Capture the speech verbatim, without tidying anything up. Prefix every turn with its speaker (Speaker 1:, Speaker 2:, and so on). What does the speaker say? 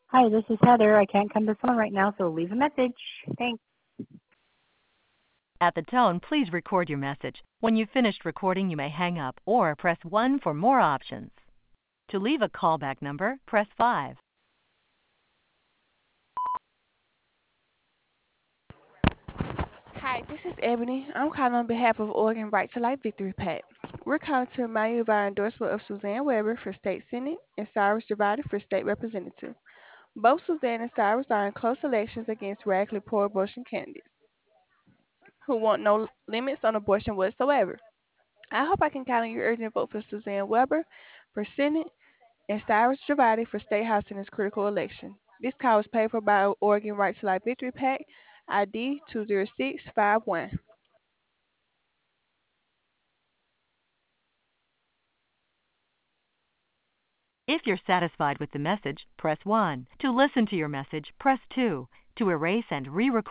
Speaker 1: Hi, this is Heather. I can't come to the phone right now, so leave a message. Thanks.
Speaker 2: At the tone, please record your message. When you've finished recording, you may hang up or press one for more options. To leave a callback number, press five.
Speaker 3: Hi, this is Ebony. I'm calling on behalf of Oregon Right to Life Victory PAC. We're calling to remind you of our endorsement of Suzanne Weber for State Senate and Cyrus Javadi for State Representative. Both Suzanne and Cyrus are in close elections against radically pro-abortion candidates who want no limits on abortion whatsoever. I hope I can count on your urgent vote for Suzanne Weber for Senate and Cyrus Javadi for State House in this critical election. This call was paid for by Oregon Right to Life Victory PAC, I D two zero six five one.
Speaker 2: If you're satisfied with the message, press one. To listen to your message, press two. To erase and re-record